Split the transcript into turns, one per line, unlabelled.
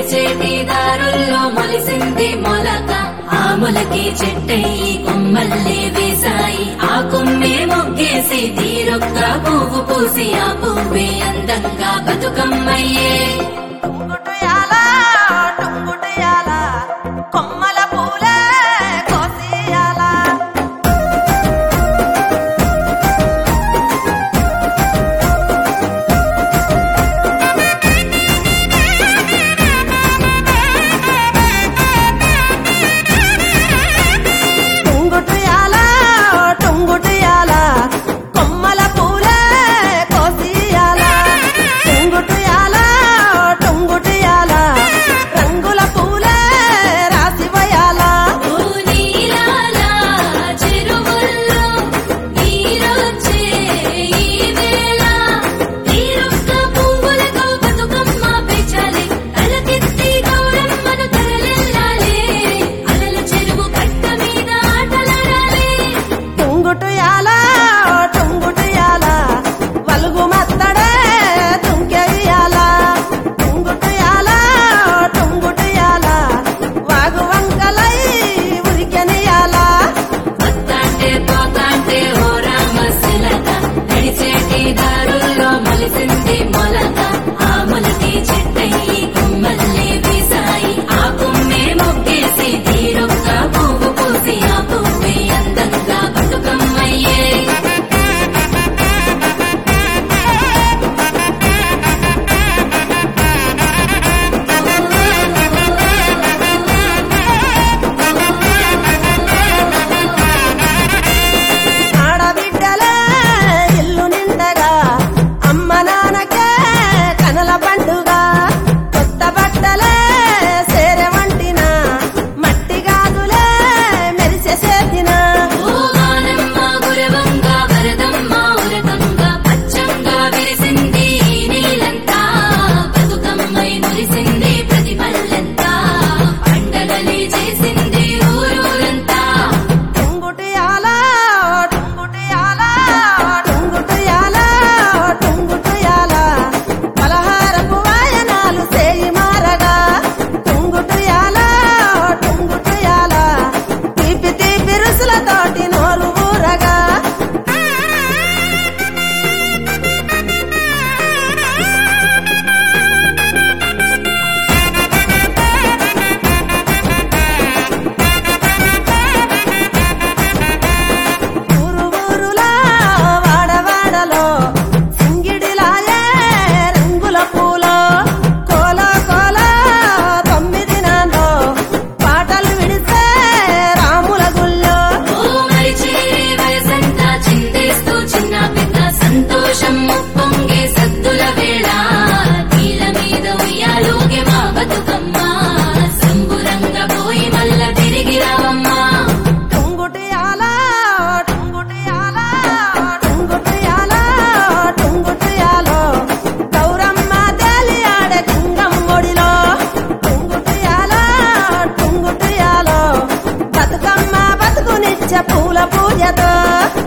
నడిచేటి దారుల్లో మొలిసింది మొలక ఆ మొలకి చెట్టయి కొమ్మల్లే వేసాయి ఆ కొమ్మే మొగ్గేసి తీరొక్క పువ్వు పూసి ఆ పువ్వే అందంగా బతుకమ్మయ్యే
టుంగుటుయాల టుంగుటుయాల కొమ్మల పూలే కోసియాల టుంగుటుయాల టుంగుటుయాల కొమ్మల పూలే కోసియాల టుంగుటుయాల టుంగుటుయాల రంగుల పూలే రాసివయాల
ఓ నీలాల చెరువుల్లో నీరొచ్చే ఈ వేళ తీరొక్క పువ్వులతో బతుకమ్మ పెంచాలి తలకెత్తి గౌరమ్మను తరలిల్లాలి అలల చెరువు కట్ట మీద ఆటలాడాలి
టుంగుటుయాల టుంగుటుయాల వలుగు మత్తడే తుంకెయ్యాల టుంగుటుయాల టుంగుటుయాల వాగు వంకలై ఉరికెనియాల
వత్తాంటే పోతాంటే ఓ రామశిలక నడిచేటి దారుల్లో మొలిసింది మొలక ఆ మొలకి చెట్టయి కొమ్మల్లే వేసాయి ఆ కొమ్మే మొగ్గేసి తీరొక్క పువ్వు పూసి ఆ పువ్వే అందంగా బతుకమ్మయ్యే
ఆడబిడ్డలే ఇల్లు నిండగా అమ్మ నాన్నకే కనుల పండుగ కొత్త బట్టలే సేరె వంటిన మట్టి గాజులే మెరిసే చేతిన
ఓ వానమ్మ గురవంగా వరదమ్మ ఉరకంగా పచ్చంగా విరిసింది ఈ నీలంతా బతుకమ్మై మురిసింది ప్రతి పల్లెంతా పండగలే చేసింది ఊరూరంతా
టుంగుటుయాల టుంగుటుయాల టుంగుటుయాల టుంగుటుయాల పలహారపు వాయనాలు చేయి మారగా టుంగుటుయాల టుంగుటుయాల తీపి తీపి రుసులతోటి నోరు ఊరగా ఊరు ఊరులా వాడవాడలో సింగిడిలాయే రంగుల పూలో కోల కోల 9 నాలో పాటలు విడిసే రాముల గుళ్ళో
ఓ మరిచే వయసంతా చిందేస్తూ చిన్న పెద్ద సంతోషం పొంగే సద్దుల వేళ నీల మీద ఉయ్యాలోగే మా బతుకమ్మ సంబురంగా పోయి మల్ల తిరిగి రావమ్మా
టుంగుటుయాల టుంగుటుయాల టుంగుటుయాల టుంగుటుయాలో గౌరమ్మ తేలి ఆడే గంగమ్మొడిలో టుంగుటుయాల టుంగుటుయాలో బతుకమ్మ బతుకునిచ్చే పూల పూజతో